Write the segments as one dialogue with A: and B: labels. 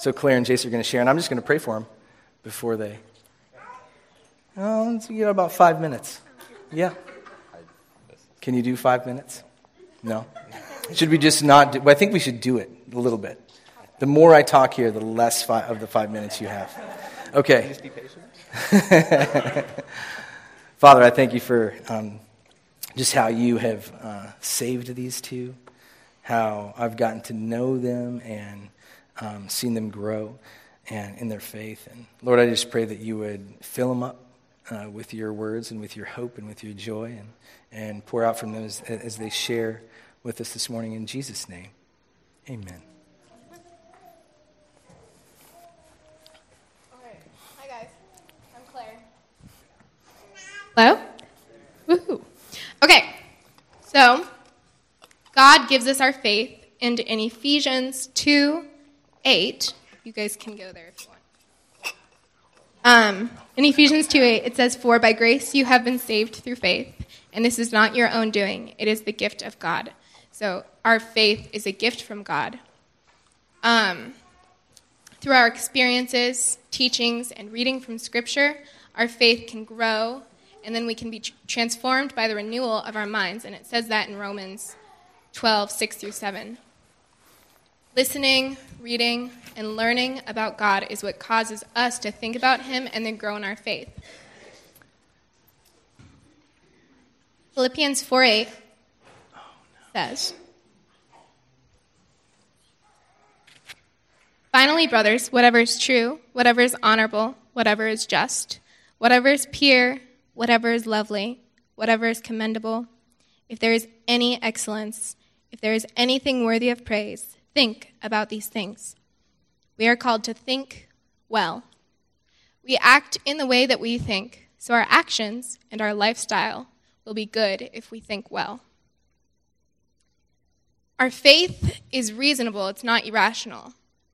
A: So Claire and Jason are going to share, and I'm just going to pray for them before they... Oh, we got about 5 minutes. Yeah. Can you do 5 minutes? No? Should we just not do... Well, I think we should do it a little bit. The more I talk here, the less of the 5 minutes you have. Okay.
B: Just be patient.
A: Father, I thank you for just how you have saved these two, how I've gotten to know them and seen them grow and in their faith. And Lord, I just pray that you would fill them up with your words and with your hope and with your joy and pour out from those as they share with us this morning. In Jesus' name, amen.
C: Hi, guys. I'm Claire. Hello? Woohoo. Okay, so God gives us our faith, and in Ephesians 2:8, you guys can go there if you want. In Ephesians 2:8, it says, "For by grace you have been saved through faith, and this is not your own doing. It is the gift of God." So our faith is a gift from God. Through our experiences, teachings, and reading from Scripture, our faith can grow, and then we can be transformed by the renewal of our minds. And it says that in Romans 12:6-7. Listening, reading, and learning about God is what causes us to think about him and then grow in our faith. Philippians 4:8 says, "Finally, brothers, whatever is true, whatever is honorable, whatever is just, whatever is pure, whatever is lovely, whatever is commendable, if there is any excellence, if there is anything worthy of praise, think about these things." We are called to think well. We act in the way that we think, so our actions and our lifestyle will be good if we think well. Our faith is reasonable, it's not irrational.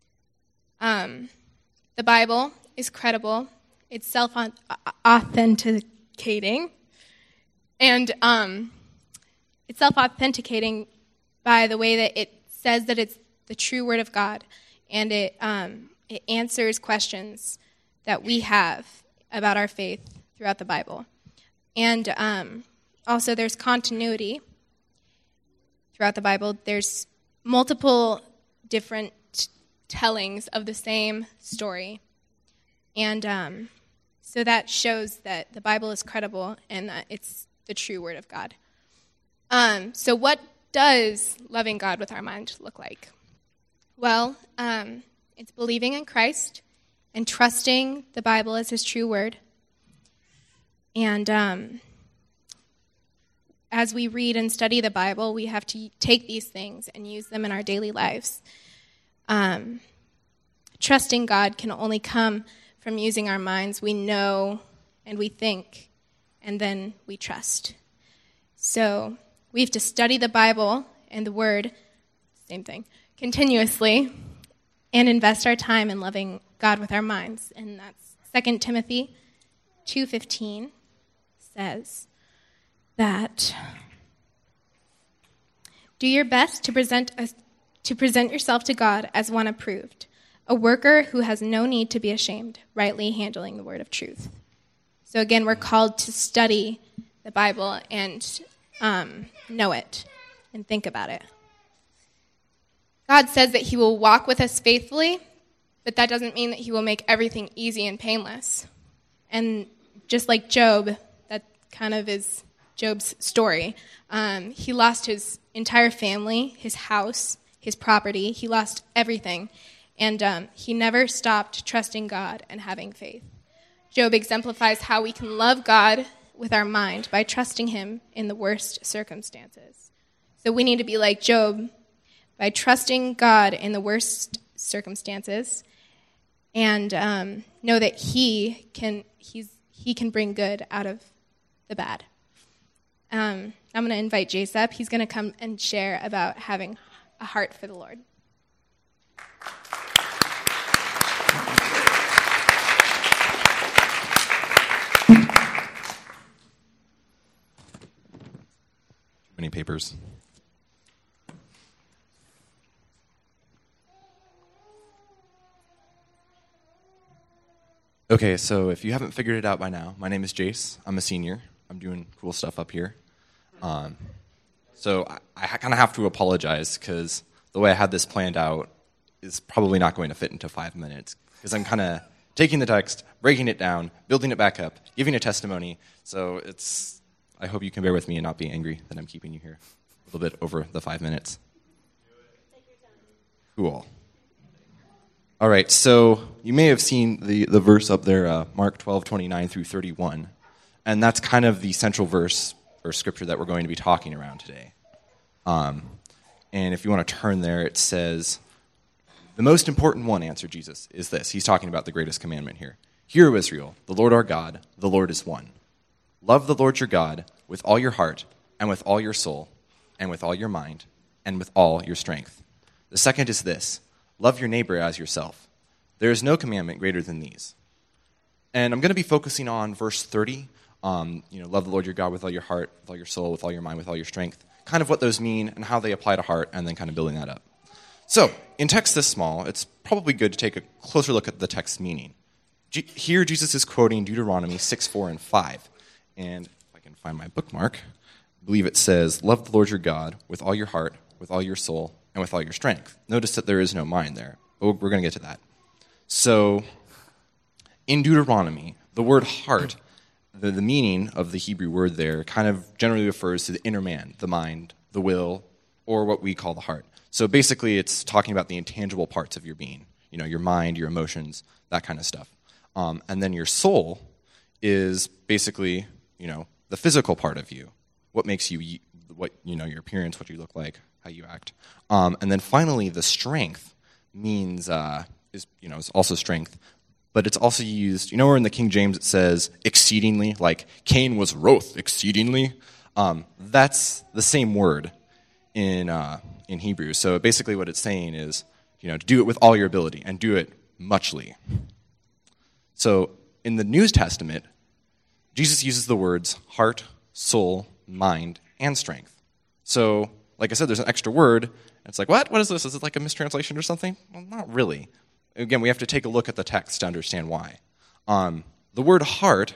C: The Bible is credible, it's self-authenticating, and it's self-authenticating by the way that it says that it's the true word of God, and it answers questions that we have about our faith throughout the Bible. And also there's continuity throughout the Bible. There's multiple different tellings of the same story. And so that shows that the Bible is credible and that it's the true word of God. So what does loving God with our mind look like? Well, it's believing in Christ and trusting the Bible as his true word. And as we read and study the Bible, we have to take these things and use them in our daily lives. Trusting God can only come from using our minds. We know and we think, and then we trust. So we have to study the Bible and the Word, same thing, continuously, and invest our time in loving God with our minds. And that's 2 Timothy 2:15 says that, "Do your best to present yourself to God as one approved, a worker who has no need to be ashamed, rightly handling the word of truth." So again, we're called to study the Bible and know it and think about it. God says that he will walk with us faithfully, but that doesn't mean that he will make everything easy and painless. And just like Job, that kind of is Job's story. He lost his entire family, his house, his property. He lost everything. And he never stopped trusting God and having faith. Job exemplifies how we can love God with our mind by trusting him in the worst circumstances. So we need to be like Job by trusting God in the worst circumstances and know that he can bring good out of the bad. I'm going to invite Jace up. He's going to come and share about having a heart for the Lord.
B: Many papers. Okay, so if you haven't figured it out by now, my name is Jace. I'm a senior. I'm doing cool stuff up here. So I kind of have to apologize because the way I had this planned out is probably not going to fit into 5 minutes because I'm kind of taking the text, breaking it down, building it back up, giving a testimony. So I hope you can bear with me and not be angry that I'm keeping you here a little bit over the 5 minutes. Cool. All right, so you may have seen the verse up there, Mark 12:29 through 31, and that's kind of the central verse or scripture that we're going to be talking around today. And if you want to turn there, it says, "The most important one," answered Jesus, "is this." He's talking about the greatest commandment here. "Hear, O Israel, the Lord our God, the Lord is one. Love the Lord your God with all your heart and with all your soul and with all your mind and with all your strength. The second is this: love your neighbor as yourself. There is no commandment greater than these." And I'm going to be focusing on verse 30. Love the Lord your God with all your heart, with all your soul, with all your mind, with all your strength. Kind of what those mean and how they apply to heart, and then kind of building that up. So, in text this small, it's probably good to take a closer look at the text meaning. Here, Jesus is quoting Deuteronomy 6:4 and 5. And if I can find my bookmark, I believe it says, "Love the Lord your God with all your heart, with all your soul, and with all your strength." Notice that there is no mind there. But we're going to get to that. So, in Deuteronomy, the word heart, the meaning of the Hebrew word there kind of generally refers to the inner man, the mind, the will, or what we call the heart. So basically it's talking about the intangible parts of your being, your mind, your emotions, that kind of stuff. And then your soul is basically, the physical part of you, what makes you, your appearance, what you look like, how you act. And then finally the strength means, is also strength, but it's also used, where in the King James it says exceedingly, like Cain was wroth exceedingly. That's the same word in Hebrew. So basically what it's saying is, to do it with all your ability and do it muchly. So in the New Testament, Jesus uses the words heart, soul, mind, and strength. So, like I said, there's an extra word. And it's like, what? What is this? Is it like a mistranslation or something? Well, not really. Again, we have to take a look at the text to understand why. The word heart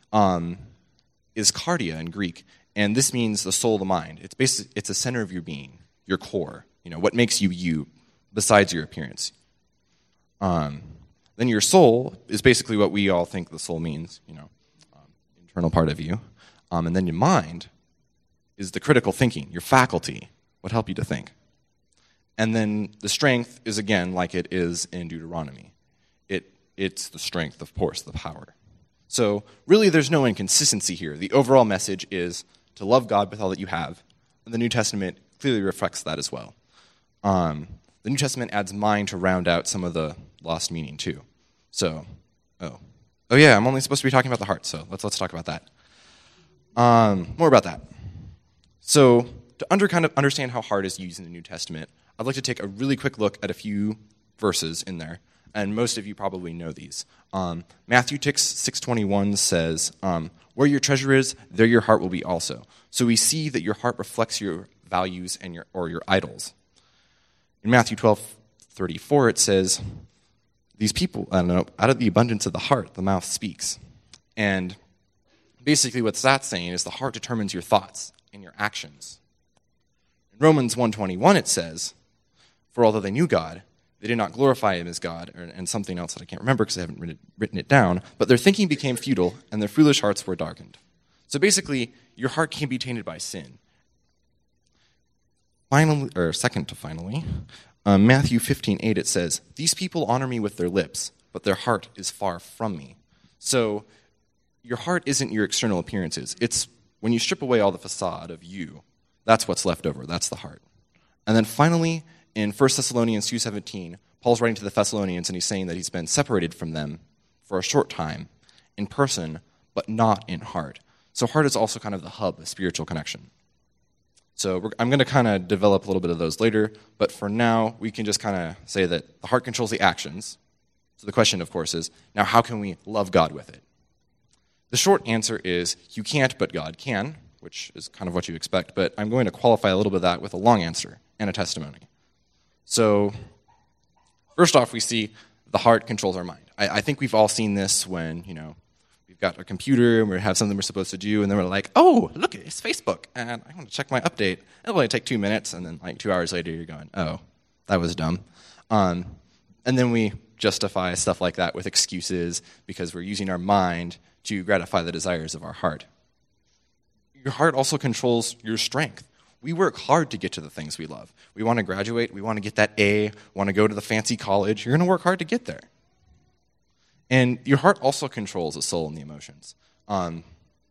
B: is cardia in Greek, and this means the soul, the mind. It's the center of your being, your core. What makes you you, besides your appearance. Then your soul is basically what we all think the soul means, internal part of you. And then your mind is the critical thinking, your faculty, what help you to think. And then the strength is, again, like it is in Deuteronomy. It's the strength, of course, the power. So really there's no inconsistency here. The overall message is to love God with all that you have. And the New Testament clearly reflects that as well. The New Testament adds mind to round out some of the lost meaning too. So, oh yeah, I'm only supposed to be talking about the heart, so let's talk about that. More about that. So to kind of understand how heart is used in the New Testament, I'd like to take a really quick look at a few verses in there, and most of you probably know these. Matthew 6:21 says, "Where your treasure is, there your heart will be also." So we see that your heart reflects your values and your idols. In Matthew 12:34 it says, "These people, out of the abundance of the heart, the mouth speaks." And basically what that's saying is the heart determines your thoughts and your actions. In Romans 1:21 it says, "For although they knew God, they did not glorify him as God," and something else that I can't remember because I haven't written it down, "but their thinking became futile, and their foolish hearts were darkened." So basically, your heart can be tainted by sin. Finally, Matthew 15:8 it says, "These people honor me with their lips, but their heart is far from me." So your heart isn't your external appearances. It's when you strip away all the facade of you, that's what's left over. That's the heart. And then finally, in 1 Thessalonians 2:17, Paul's writing to the Thessalonians, and he's saying that he's been separated from them for a short time, in person, but not in heart. So heart is also kind of the hub, the spiritual connection. So I'm going to kind of develop a little bit of those later, but for now, we can just kind of say that the heart controls the actions. So the question, of course, is, now how can we love God with it? The short answer is, you can't, but God can, which is kind of what you expect, but I'm going to qualify a little bit of that with a long answer and a testimony. So, first off, we see the heart controls our mind. I think we've all seen this when, we've got a computer and we have something we're supposed to do, and then we're like, oh, look, it's Facebook, and I want to check my update. It'll only take 2 minutes, and then 2 hours later you're going, oh, that was dumb. And then we justify stuff like that with excuses because we're using our mind to gratify the desires of our heart. Your heart also controls your strength. We work hard to get to the things we love. We want to graduate. We want to get that A. Want to go to the fancy college. You're going to work hard to get there. And your heart also controls the soul and the emotions. I'm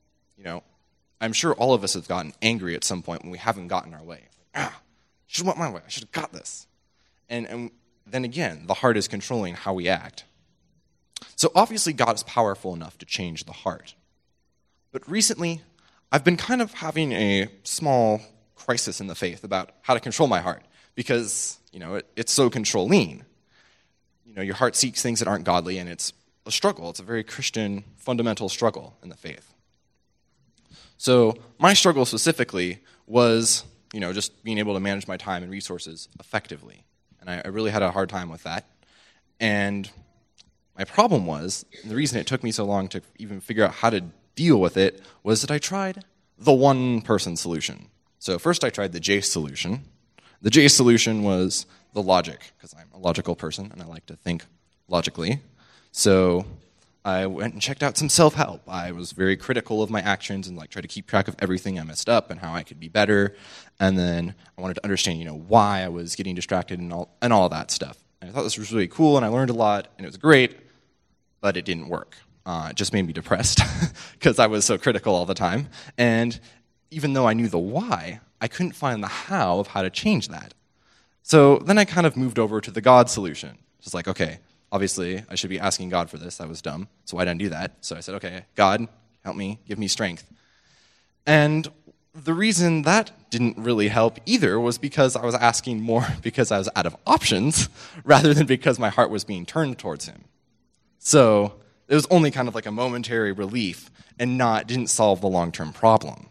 B: sure all of us have gotten angry at some point when we haven't gotten our way. I should have went my way. I should have got this. And then again, the heart is controlling how we act. So obviously God is powerful enough to change the heart. But recently, I've been kind of having a small crisis in the faith about how to control my heart because, it's so controlling. Your heart seeks things that aren't godly, and it's a struggle. It's a very Christian, fundamental struggle in the faith. So my struggle specifically was, just being able to manage my time and resources effectively. And I really had a hard time with that. And my problem was, and the reason it took me so long to even figure out how to deal with it, was that I tried the one-person solution. So first I tried the J solution. The J solution was the logic, because I'm a logical person and I like to think logically. So I went and checked out some self-help. I was very critical of my actions and tried to keep track of everything I messed up and how I could be better. And then I wanted to understand, why I was getting distracted and all that stuff. And I thought this was really cool, and I learned a lot, and it was great, but it didn't work. It just made me depressed because I was so critical all the time. And even though I knew the why, I couldn't find the how of how to change that. So then I kind of moved over to the God solution. Just okay, obviously I should be asking God for this. That was dumb. So why didn't I do that? So I said, okay, God, help me, give me strength. And the reason that didn't really help either was because I was asking more because I was out of options rather than because my heart was being turned towards him. So it was only kind of a momentary relief and didn't solve the long-term problem.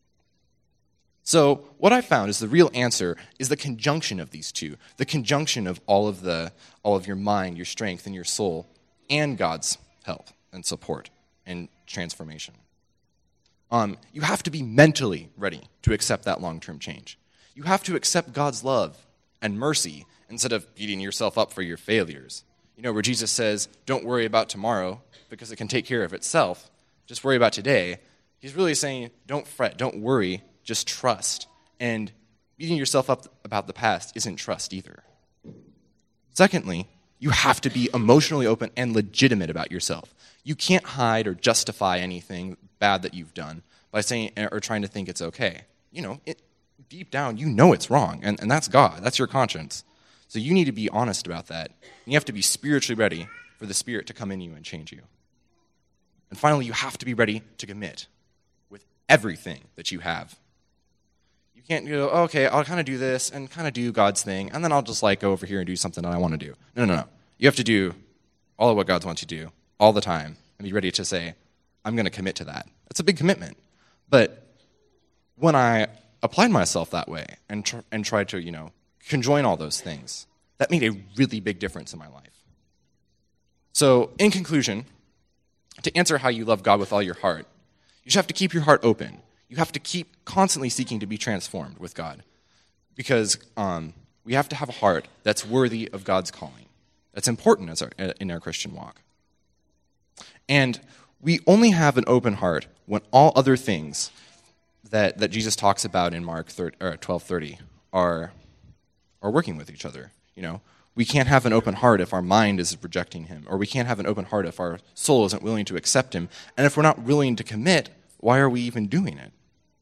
B: So what I found is the real answer is the conjunction of these two, the conjunction of all of your mind, your strength, and your soul, and God's help and support and transformation. You have to be mentally ready to accept that long-term change. You have to accept God's love and mercy instead of beating yourself up for your failures. Where Jesus says, don't worry about tomorrow because it can take care of itself. Just worry about today. He's really saying, don't fret, don't worry, just trust. And beating yourself up about the past isn't trust either. Secondly, you have to be emotionally open and legitimate about yourself. You can't hide or justify anything bad that you've done by saying or trying to think it's okay. Deep down, it's wrong, and that's God. That's your conscience. So you need to be honest about that. And you have to be spiritually ready for the Spirit to come in you and change you. And finally, you have to be ready to commit with everything that you have. You can't go, okay, I'll kind of do this and kind of do God's thing, and then I'll just go over here and do something that I want to do. No. You have to do all of what God wants you to do all the time and be ready to say, I'm going to commit to that. That's a big commitment. But when I applied myself that way and tried to, conjoin all those things, that made a really big difference in my life. So, in conclusion, to answer how you love God with all your heart, you just have to keep your heart open. You have to keep constantly seeking to be transformed with God. Because we have to have a heart that's worthy of God's calling. That's important in our Christian walk. And we only have an open heart when all other things that Jesus talks about in Mark 12:30 are working with each other. We can't have an open heart if our mind is rejecting him, or we can't have an open heart if our soul isn't willing to accept him. And if we're not willing to commit, why are we even doing it?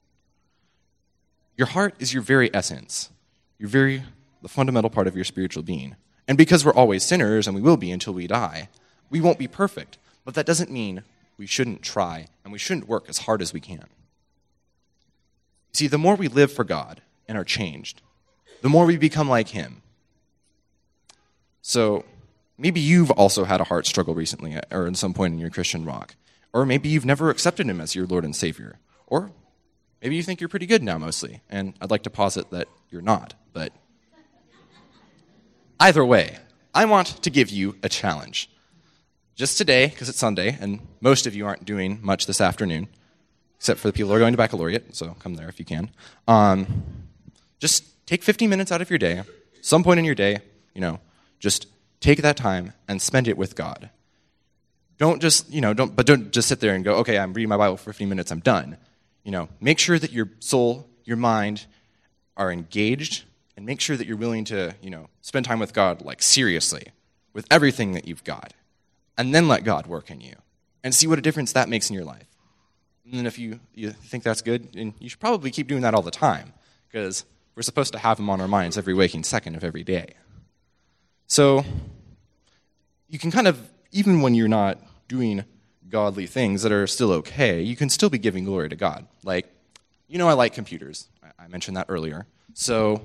B: Your heart is your very essence, the fundamental part of your spiritual being. And because we're always sinners, and we will be until we die, we won't be perfect. But that doesn't mean we shouldn't try, and we shouldn't work as hard as we can. See, the more we live for God and are changed, the more we become like him. So maybe you've also had a heart struggle recently, or at some point in your Christian walk. Or maybe you've never accepted him as your Lord and Savior. Or maybe you think you're pretty good now mostly, and I'd like to posit that you're not. But either way, I want to give you a challenge. Just today, because it's Sunday, and most of you aren't doing much this afternoon, except for the people who are going to baccalaureate, so come there if you can. Just take 15 minutes out of your day, some point in your day, just take that time and spend it with God. Don't just sit there and go, okay, I'm reading my Bible for 15 minutes, I'm done. Make sure that your soul, your mind are engaged, and make sure that you're willing to, spend time with God, seriously, with everything that you've got. And then let God work in you, and see what a difference that makes in your life. And then if you think that's good, and you should probably keep doing that all the time, because we're supposed to have him on our minds every waking second of every day. So you can even when you're not doing godly things that are still okay, you can still be giving glory to God. I like computers. I mentioned that earlier. So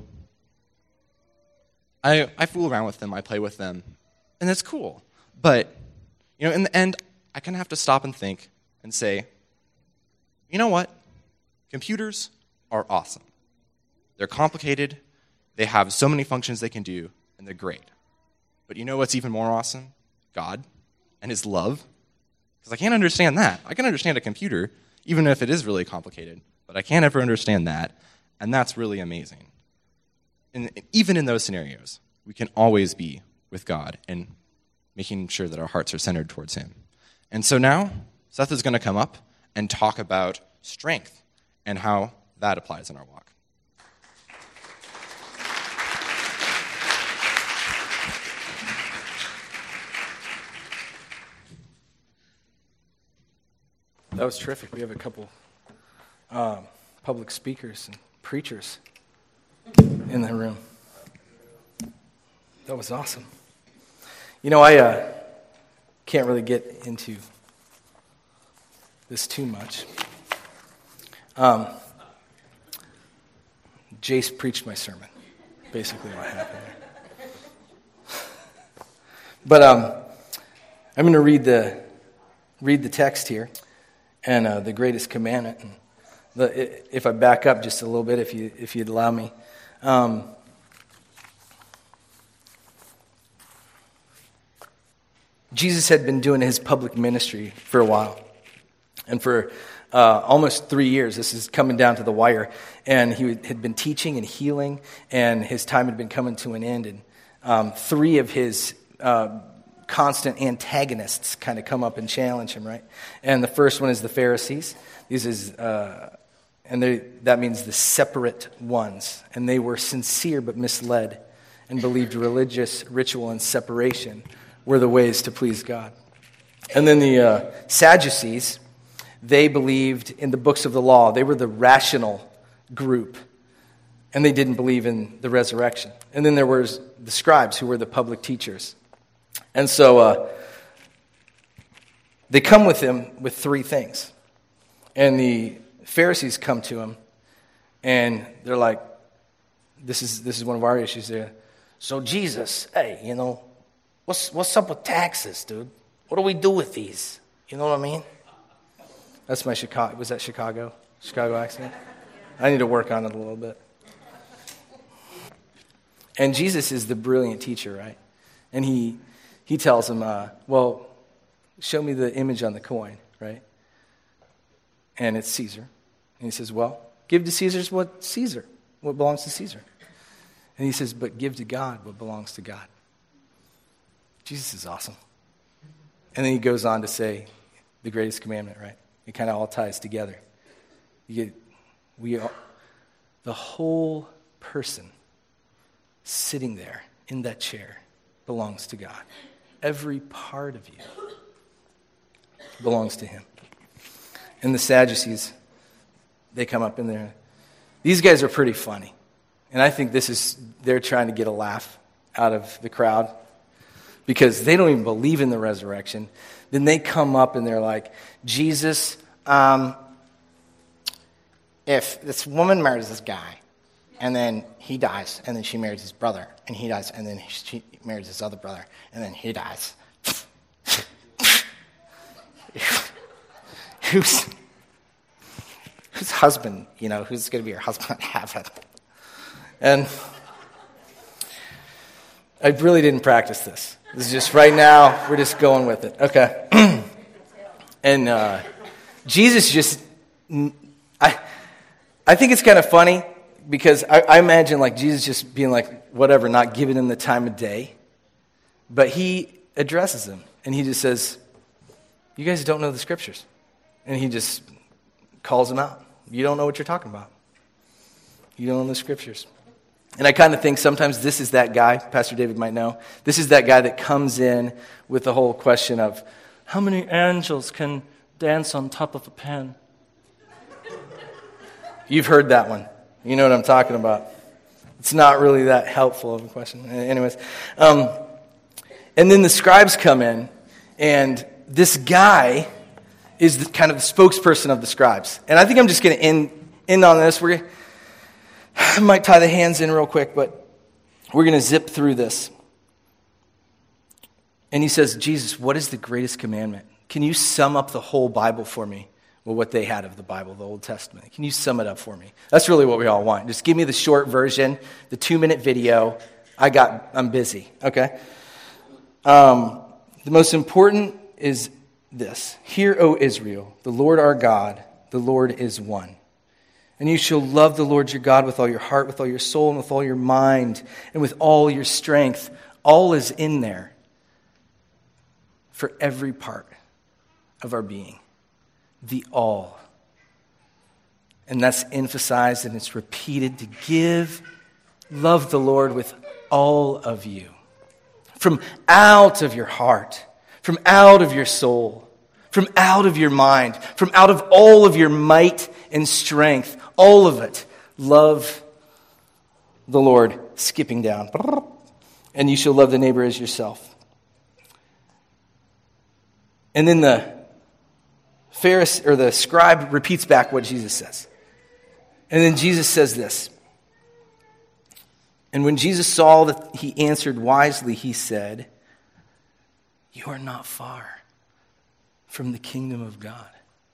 B: I fool around with them, I play with them, and it's cool. But, in the end, I kind of have to stop and think and say, you know what? Computers are awesome. They're complicated, they have so many functions they can do, and they're great. But you know what's even more awesome? God and his love. Because I can't understand that. I can understand a computer, even if it is really complicated, but I can't ever understand that, and that's really amazing. And even in those scenarios, we can always be with God and making sure that our hearts are centered towards him. And so now, Seth is going to come up and talk about strength and how that applies in our walk.
A: That was terrific. We have a couple public speakers and preachers in the room. That was awesome. I can't really get into this too much. Jace preached my sermon, basically what happened there. But I'm going to read the text here, and the greatest commandment. And if I back up just a little bit, if you'd allow me. Jesus had been doing his public ministry for a while. And for almost 3 years, this is coming down to the wire. And he had been teaching and healing, and his time had been coming to an end. And 3 of his constant antagonists kind of come up and challenge him, right? And the first one is the Pharisees. That means the separate ones. And they were sincere but misled and believed religious ritual and separation were the ways to please God. And then the Sadducees, they believed in the books of the law. They were the rational group, and they didn't believe in the resurrection. And then there was the scribes, who were the public teachers. And so they come with him with 3 things. And the Pharisees come to him, and they're like, this is one of our issues there. So Jesus, hey, what's up with taxes, dude? What do we do with these? You know what I mean? That's my Chicago. Was that Chicago accent? I need to work on it a little bit. And Jesus is the brilliant teacher, right? And he tells him, well, show me the image on the coin, right? And it's Caesar. And he says, well, give to Caesar's what belongs to Caesar. And he says, but give to God what belongs to God. Jesus is awesome. And then he goes on to say the greatest commandment, right? It kind of all ties together. The whole person sitting there in that chair belongs to God. Every part of you belongs to him. And the Sadducees, they come up in there. These guys are pretty funny. And I think they're trying to get a laugh out of the crowd because they don't even believe in the resurrection. Then they come up and they're like, Jesus, if this woman murders this guy, and then he dies, and then she marries his brother, and he dies, and then she marries his other brother, and then he dies. Whose husband, who's going to be your husband in heaven? And I really didn't practice this. This is just right now, we're just going with it. Okay. And Jesus just, I think it's kind of funny because I imagine like Jesus just being like, whatever, not giving him the time of day. But he addresses them and he just says, you guys don't know the scriptures. And he just calls them out. You don't know what you're talking about. You don't know the scriptures. And I kind of think sometimes this is that guy, Pastor David might know, this is that guy that comes in with the whole question of, how many angels can dance on top of a pen? You've heard that one. You know what I'm talking about. It's not really that helpful of a question. Anyways. And then the scribes come in, and this guy is kind of the spokesperson of the scribes. And I think I'm just going to end on this. I might tie the hands in real quick, but we're going to zip through this. And he says, Jesus, what is the greatest commandment? Can you sum up the whole Bible for me? Well, what they had of the Bible, the Old Testament. Can you sum it up for me? That's really what we all want. Just give me the short version, the 2-minute video. I'm busy, okay? The most important is this. Hear, O Israel, the Lord our God, the Lord is one. And you shall love the Lord your God with all your heart, with all your soul, and with all your mind, and with all your strength. All is in there for every part of our being. The all. And that's emphasized and it's repeated to love the Lord with all of you. From out of your heart, from out of your soul, from out of your mind, from out of all of your might and strength, all of it. Love the Lord, skipping down. And you shall love the neighbor as yourself. And then the Pharisee or the scribe repeats back what Jesus says. And then Jesus says this. And when Jesus saw that he answered wisely, he said, you are not far from the kingdom of God.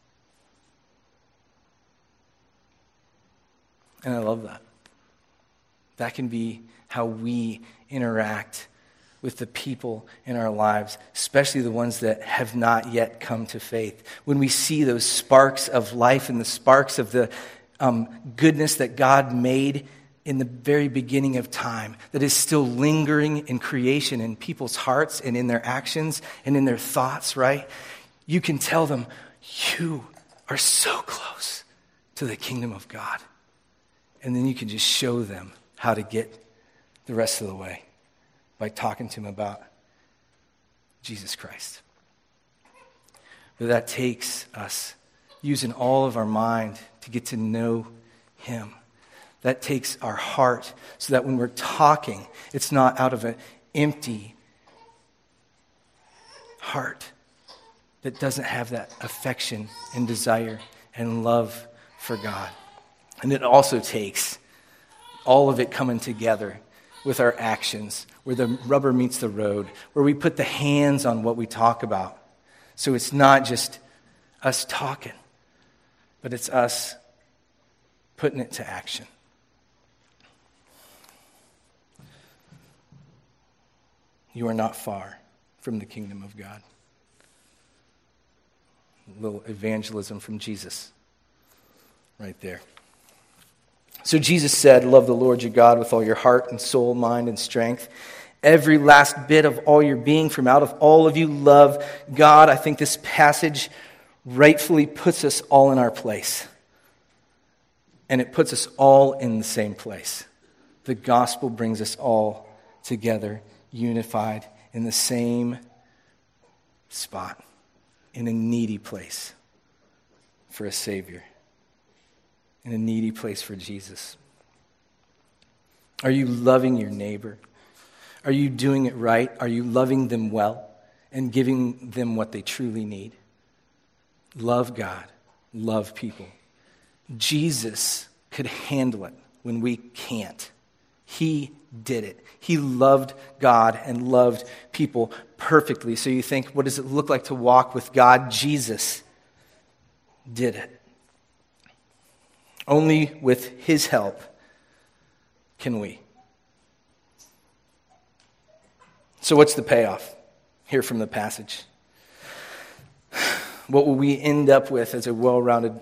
A: And I love that. That can be how we interact with the people in our lives, especially the ones that have not yet come to faith. When we see those sparks of life and the sparks of the goodness that God made in the very beginning of time, that is still lingering in creation, in people's hearts and in their actions and in their thoughts, right? You can tell them, you are so close to the kingdom of God. And then you can just show them how to get the rest of the way by talking to them about Jesus Christ. But that takes us using all of our mind to get to know him. That takes our heart so that when we're talking, it's not out of an empty heart that doesn't have that affection and desire and love for God. And it also takes all of it coming together with our actions, where the rubber meets the road, where we put the hands on what we talk about. So it's not just us talking, but it's us putting it to action. You are not far from the kingdom of God. A little evangelism from Jesus right there. So Jesus said, love the Lord your God with all your heart and soul, mind, and strength. Every last bit of all your being, from out of all of you, love God. I think this passage rightfully puts us all in our place. And it puts us all in the same place. The gospel brings us all together, unified in the same spot, in a needy place for a Savior. In a needy place for Jesus. Are you loving your neighbor? Are you doing it right? Are you loving them well and giving them what they truly need? Love God. Love people. Jesus could handle it when we can't. He did it. He loved God and loved people perfectly. So you think, what does it look like to walk with God? Jesus did it. Only with his help can we. So what's the payoff here from the passage? What will we end up with is a well-rounded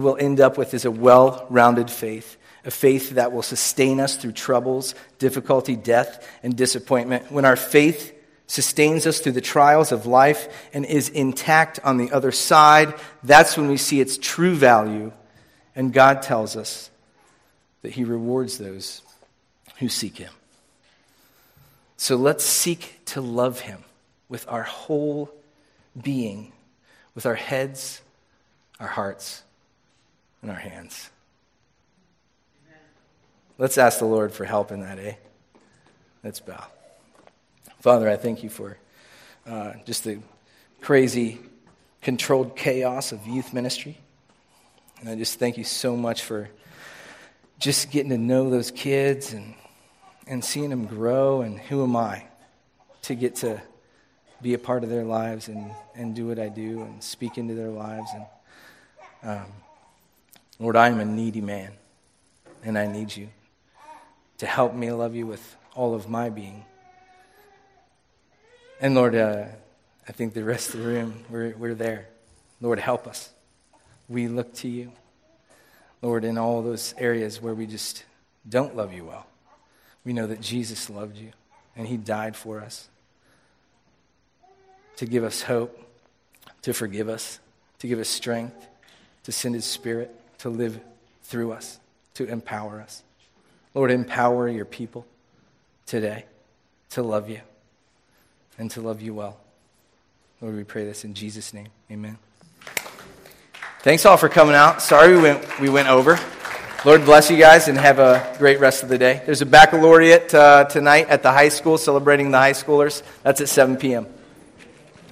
A: faith, a faith that will sustain us through troubles, difficulty, death, and disappointment. When our faith sustains us through the trials of life and is intact on the other side, that's when we see its true value. And God tells us that he rewards those who seek him. So let's seek to love him with our whole being, with our heads, our hearts, and our hands. Let's ask the Lord for help in that, eh? Let's bow. Father, I thank you for just the crazy, controlled chaos of youth ministry. And I just thank you so much for just getting to know those kids and seeing them grow. And who am I to get to be a part of their lives and do what I do and speak into their lives. And Lord, I am a needy man, and I need you to help me love you with all of my being. And Lord, I think the rest of the room, we're there. Lord, help us. We look to you. Lord, in all those areas where we just don't love you well, we know that Jesus loved you, and he died for us to give us hope, to forgive us, to give us strength, to send his Spirit to live through us, to empower us. Lord, empower your people today to love you and to love you well. Lord, we pray this in Jesus' name. Amen. Thanks all for coming out. Sorry we went over. Lord bless you guys and have a great rest of the day. There's a baccalaureate tonight at the high school celebrating the high schoolers. That's at 7 p.m.